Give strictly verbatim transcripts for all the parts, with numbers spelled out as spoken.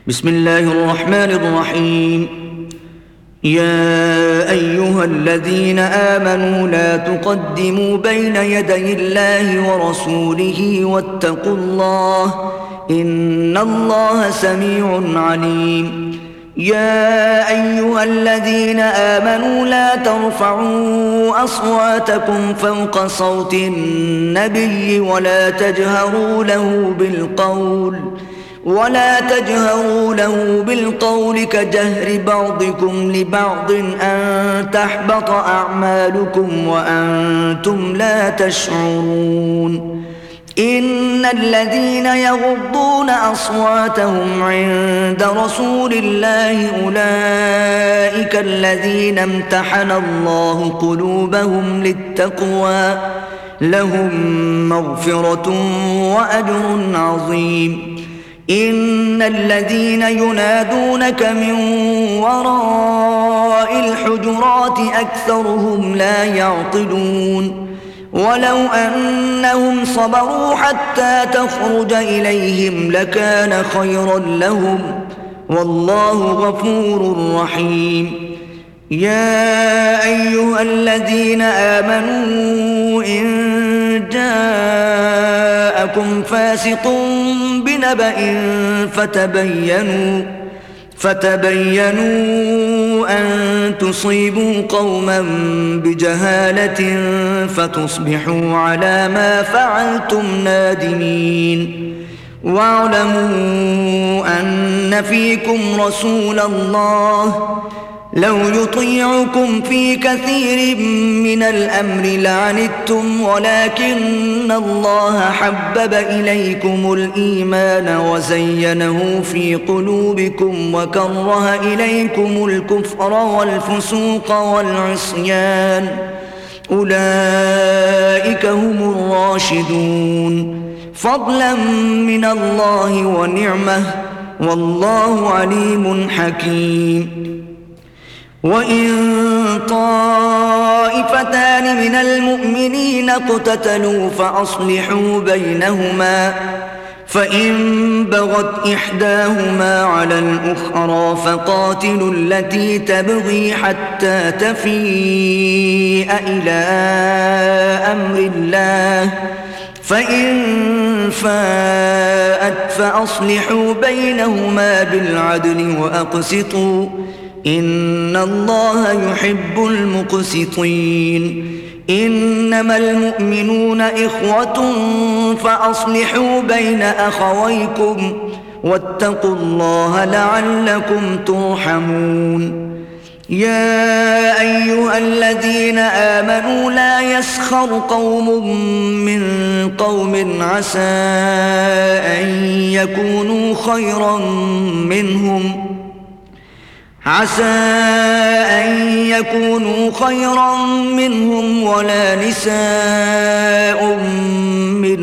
بسم الله الرحمن الرحيم. يا أيها الذين آمنوا لا تقدموا بين يدي الله ورسوله واتقوا الله إن الله سميع عليم. يا أيها الذين آمنوا لا ترفعوا أصواتكم فوق صوت النبي ولا تجهروا له بالقول ولا تجهروا له بالقول كجهر بعضكم لبعض أن تحبط أعمالكم وأنتم لا تشعرون. إن الذين يغضون أصواتهم عند رسول الله أولئك الذين امتحن الله قلوبهم للتقوى لهم مغفرة وأجر عظيم. إن الذين ينادونك من وراء الحجرات أكثرهم لا يعقلون. ولو أنهم صبروا حتى تخرج إليهم لكان خيرا لهم والله غفور رحيم. يا أيها الذين آمنوا إن جاءكم فاسق بنبأ فتبينوا فتبينوا أن تصيبوا قوما بجهالة فتصبحوا على ما فعلتم نادمين. واعلموا أن فيكم رسول الله لو يطيعكم في كثير من الأمر لعنتم ولكن الله حبب إليكم الإيمان وزينه في قلوبكم وكره إليكم الكفر والفسوق والعصيان أولئك هم الراشدون فضلا من الله ونعمة والله عليم حكيم. وإن طائفتان من المؤمنين اقتتلوا فأصلحوا بينهما فإن بغت إحداهما على الأخرى فقاتلوا التي تبغي حتى تفيء إلى أمر الله فإن فاءت فأصلحوا بينهما بالعدل وأقسطوا إن الله يحب المقسطين. إنما المؤمنون إخوة فأصلحوا بين أخويكم واتقوا الله لعلكم ترحمون. يا أيها الذين آمنوا لا يسخر قوم من قوم عسى أن يكونوا خيرا منهم عسى أن يكونوا خيرا منهم ولا نساء من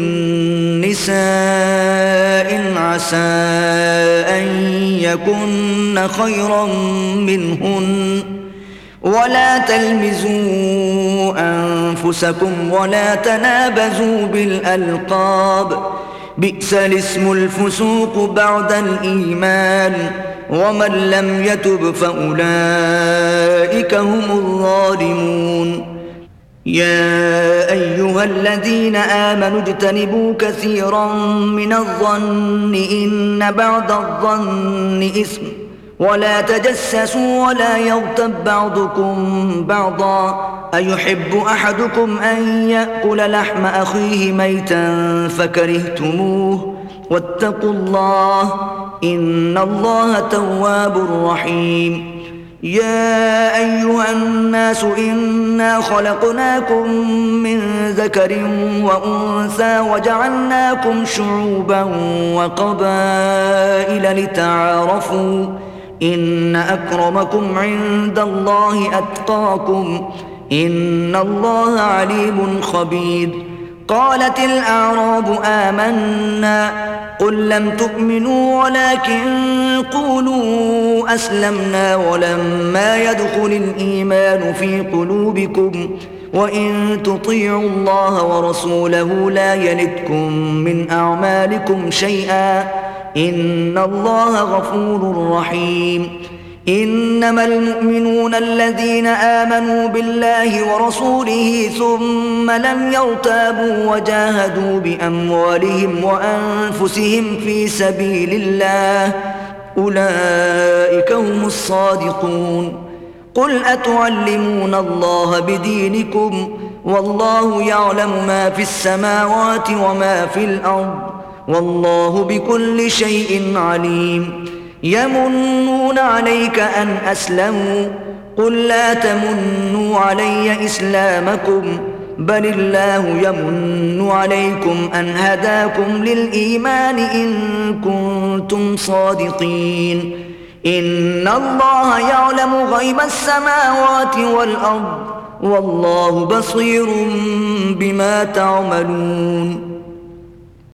نساء عسى أن يكن خيرا منهن ولا تلمزوا أنفسكم ولا تنابزوا بالألقاب بئس الاسم الفسوق بعد الإيمان ومن لم يتب فأولئك هم الظالمون. يا أيها الذين آمنوا اجتنبوا كثيرا من الظن إن بعض الظن إثم ولا تجسسوا ولا يغتب بعضكم بعضا أيحب أحدكم أن يأكل لحم أخيه ميتا فكرهتموه واتقوا الله إن الله تواب رحيم. يا أيها الناس إنا خلقناكم من ذكر وأنثى وجعلناكم شعوبا وقبائل لتعارفوا إن أكرمكم عند الله أتقاكم إن الله عليم خبير. قالت الأعراب آمنا قل لم تؤمنوا ولكن قولوا أسلمنا ولما يدخل الإيمان في قلوبكم وإن تطيعوا الله ورسوله لا يلتكم من أعمالكم شيئا إن الله غفور رحيم إنما المؤمنون الذين آمنوا بالله ورسوله ثم لم يرتابوا وجاهدوا بأموالهم وأنفسهم في سبيل الله أولئك هم الصادقون قل أتعلمون الله بدينكم والله يعلم ما في السماوات وما في الأرض والله بكل شيء عليم يمنون عليك أن أسلموا قل لا تمنوا علي إسلامكم بل الله يمن عليكم أن هداكم للإيمان إن كنتم صادقين إن الله يعلم غيب السماوات والأرض والله بصير بما تعملون